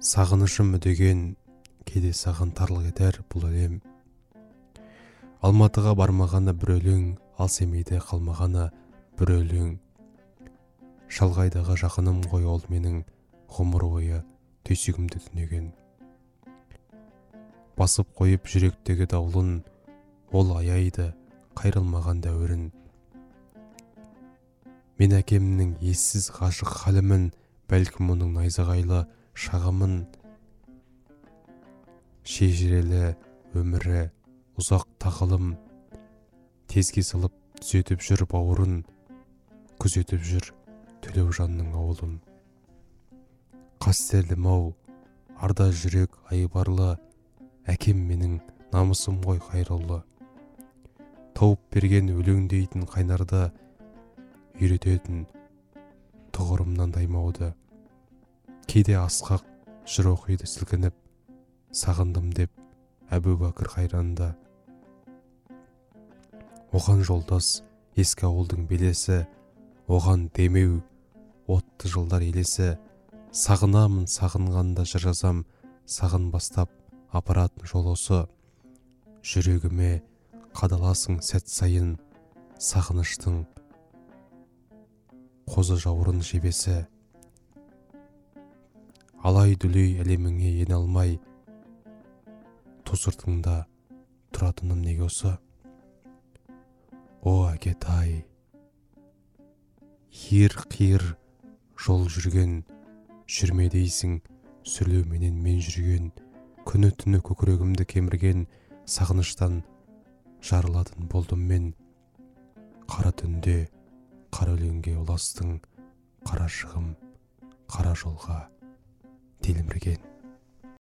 Сағынышым үдеген, кейде саған тарлық етер бұл әлем. Алматыға бармағаны бір өлең, ал Семейде қалмағаны бір өлең. Шалғайдағы жақыным ғой ол менің, ғұмыр бойы түйсігімді түнеген. Басып қойып жүректегі даулын, ол аяйды қайрылмаған дәуірін. Мен әкемнің ессіз ғашық халімін, бәлкім оның найзағайлы шағымын. Шежірелі өмірі ұзақ тағылым, тезге салып түзетіп жүр бауырын, күзетіп жүр Төлеужанның ауылын. Қастерлім ау, арда жүрек айбарлы, әкем менің намысым ғой қайраулы. Тауып берген өлең дейтін қайнарды, үйрететін тұғырымнан даймауды. Кейде асқақ жыр оқиды сілкініп, сағындым деп Әбубәкір қайранда. Оған жолдас ескі ауылдың белесі, оған демеу отты жылдар елесі. Сағынамын сағынғанда жыр жазам, сағын бастап апаратын жол осы. Жүрегіме қадаласың сәт сайын, сағыныштың қозы жаурын жебесі. Алай-дүлей әлеміңе ене алмай, ту сыртыңда тұратыным неге осы? О әкетай, қиыр жол жүрген, жүрме дейсің сүрлеуменен мен жүрген. Күні түні көкірегімді кемірген, сағыныштан жарыладын болдым мен. Қара түнде қара өлеңге ұластың, қара шығым қара жолға телмірген.